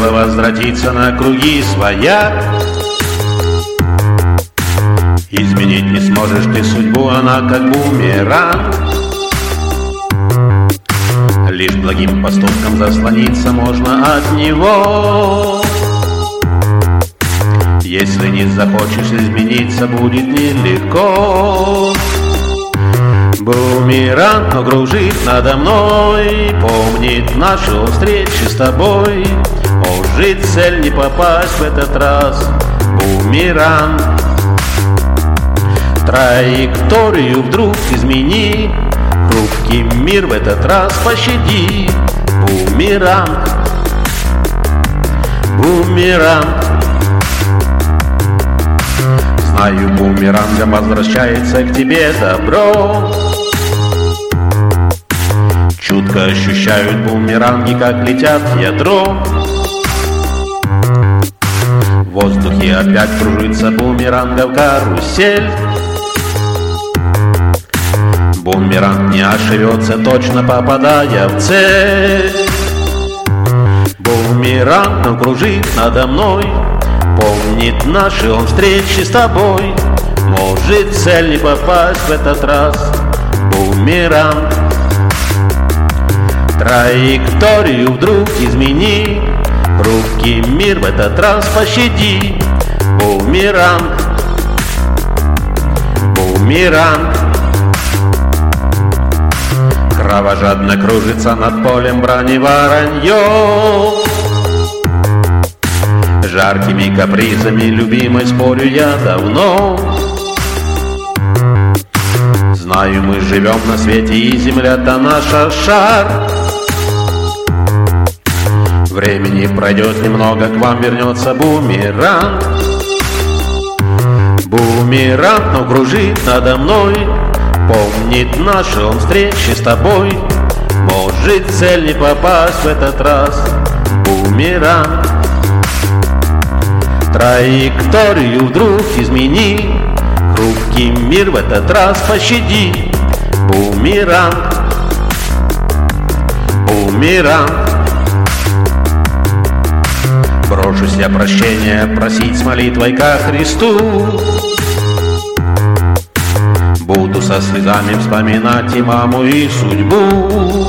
дело возвратиться на круги своя. Изменить не сможешь ты судьбу, она как бумеранг. Лишь благим поступком заслониться можно от него. Если не захочешь измениться, будет нелегко. Бумеранг, но кружит надо мной, помнит нашу встречу с тобой. Может, цель не попасть в этот раз. Бумеранг, траекторию вдруг измени, хрупкий мир в этот раз пощади. Бумеранг, бумеранг. Знаю, бумерангом возвращается к тебе добро. Чутко ощущают бумеранги, как летят в ядро. В воздухе опять кружится бумерангов карусель. Бумеранг не ошибется, точно попадая в цель. Бумеранг, но кружит надо мной, помнит наши он встречи с тобой. Может, цель не попасть в этот раз. Бумеранг, траекторию вдруг измени, хрупкий мир в этот раз пощади. Бумеранг, бумеранг. Кровожадно кружится над полем брани воронье. Жаркими капризами любимой спорю я давно. Знаю, мы живем на свете, и земля-то наша шар. Времени пройдет немного, к вам вернется бумеранг. Бумеранг, но кружит надо мной, помнит наши он встречи с тобой. Может, цель не попасть в этот раз. Бумеранг, траекторию вдруг измени, хрупкий мир в этот раз пощади. Бумеранг, бумеранг. Брошусь я прощения просить с молитвой ко Христу. Буду со слезами вспоминать и маму, и судьбу.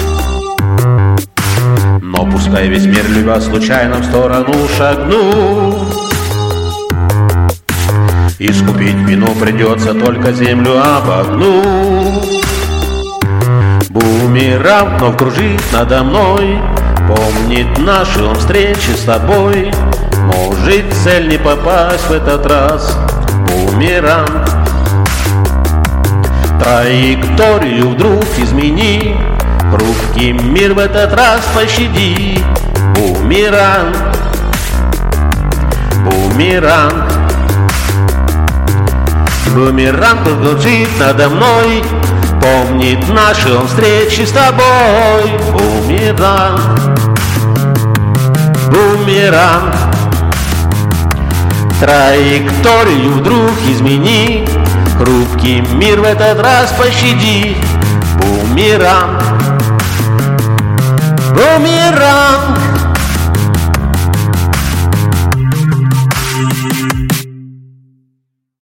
Но пускай весь мир, любя, случайно в сторону шагнул. Искупить вину придется, только землю обогнуть. Бумеранг вновь кружит надо мной, помнит наши он встречи с тобой. Может, цель не попасть в этот раз. Бумеранг, траекторию вдруг измени, хрупкий мир в этот раз пощади. Бумеранг, бумеранг. Бумеранг кружит надо мной, помнит наши он встречи с тобой. Бумеранг, бумеранг. Траекторию вдруг измени, хрупкий мир в этот раз пощади. Бумеранг, бумеранг.